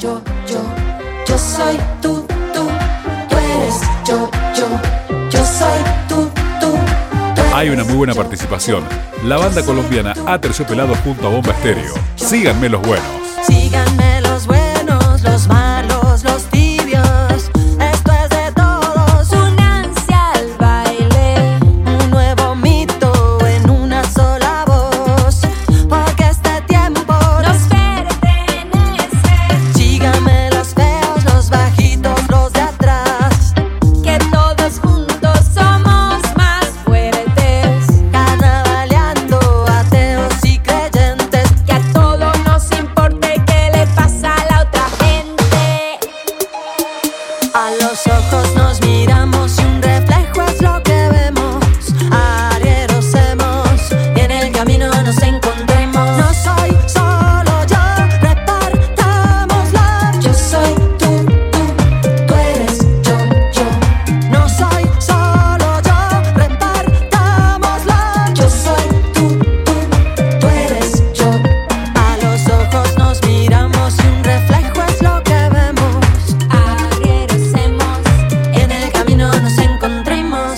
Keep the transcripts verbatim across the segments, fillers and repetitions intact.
yo, yo, yo soy tú, tú, tú eres yo, yo, yo soy tú, tú, tú eres. Hay una muy buena participación. La banda colombiana Aterciopelados junto a Bomba Estéreo. Síganme los buenos. Síganme los buenos, los malos, los tibios. Esto es de todos, un ansia al baile. Un nuevo mito en una sola voz. Porque este tiempo nos pertenece. Síganme los feos, los bajitos, los de atrás. Que todos juntos somos más fuertes. Carnavaleando, ateos y creyentes. Que a todos nos importe qué le pasa a la otra gente. A los ojos nos miramos y un reflejo es lo que vemos. Arrieros hemos y en el camino nos encontremos. No soy solo yo, repartámosla. Yo soy tú, tú, tú eres yo, yo. No soy solo yo, repartámosla. Yo soy tú, tú, tú eres yo. A los ojos nos miramos y un reflejo es lo que vemos. Arrieros hemos y en el camino nos encontremos.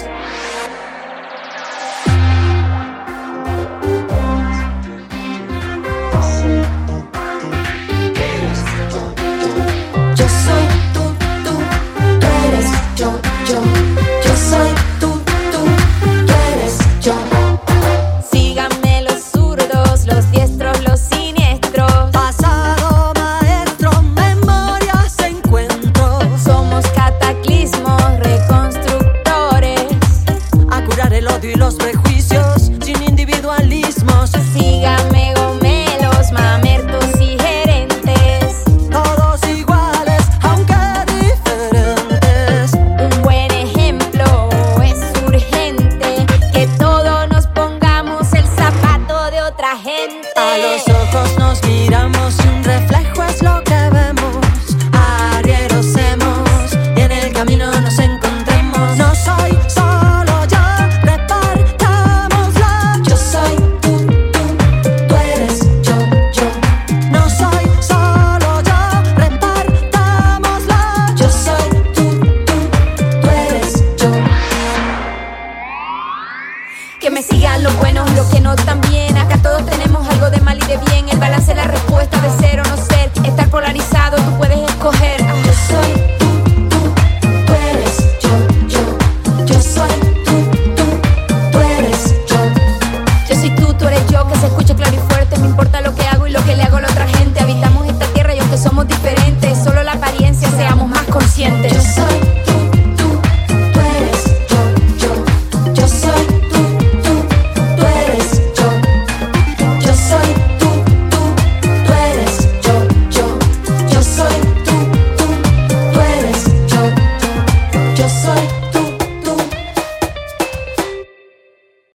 Yo soy tú, tú, tú eres yo, yo. Yo soy tú, tú, tú eres yo. Síganme los zurdos, los diestros, los siniestros. Pasado maestro, memorias, encuentros. Somos cataclismos, reconstructores. A curar el odio y los prejuicios sin individualismos. Síganme gomelos, mamertos y gerentes. Todos iguales, aunque diferentes. Un buen ejemplo es urgente. Que todos nos pongamos el zapato de otra gente. A los ojos nos miramos